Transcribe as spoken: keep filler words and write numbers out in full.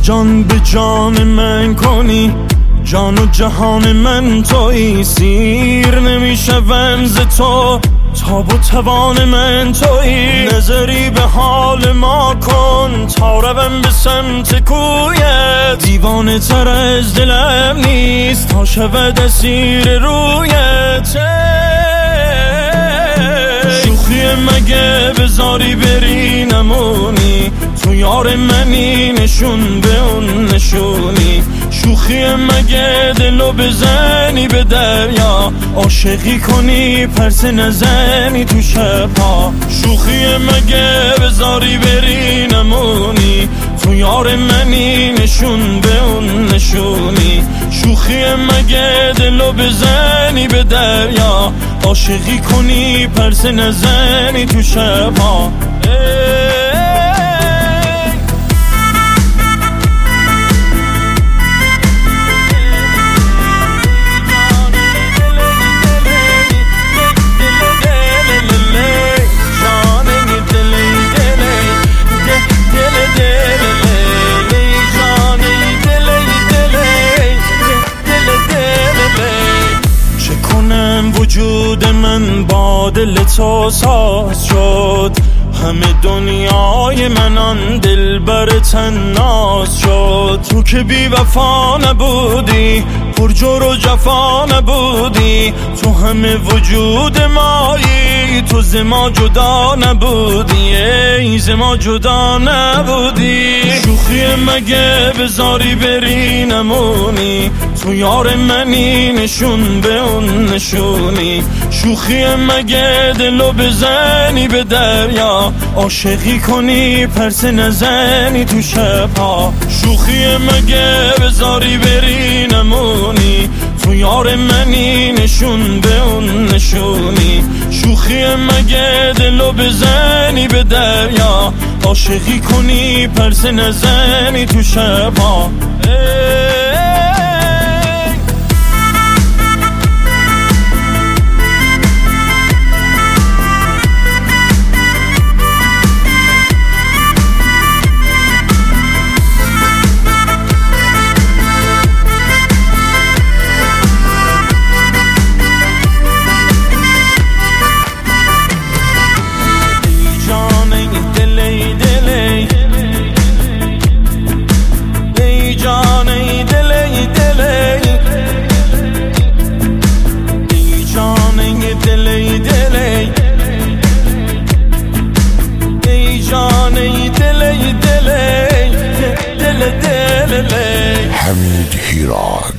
جان به جان من کنی، جان و جهان من تویی. سیر نمیشوم ز تو، تاب و توان من تویی. نظری به حال ما کن تا روم به سمت کویت. دیوانه تر از دلم نیست تا شود اسیر رویت. شوخی مگه بذاری بری نمونی، تو یار منی نشون به اون نشونی. شوخی مگه دلو بزنی به دریا، عاشقی کنی پرسه نزنی تو شبها. شوخی مگه بذاری بری نمونی، تو یار منی نشون به اون نشونی. شوخی مگه دلو بزنی به دریا، عاشقی کنی پرسه نزنی تو شبها. وجود من با دل تو ساز شد، همه دنیای من آن دل بر تناز شد. تو که بی وفا نبودی، پر جور و جفا نبودی، تو همه وجود مایی، تو ز ما جدا نبودی، ای ز ما جدا نبودی. شوخی مگه بذاری بری نمونی، تو یار منی نشون به اون نشونی. شوخی مگه دلو بزنی به دریا، عاشقی کنی پرسه نزنی تو شبها. شوخی مگه بذاری بری نمونی، تو یار منی نشون به اون نشونی. شوخی مگه دلو بزنی به دریا، عاشقی کنی پرسه نزنی تو شبها. حمید هیراد.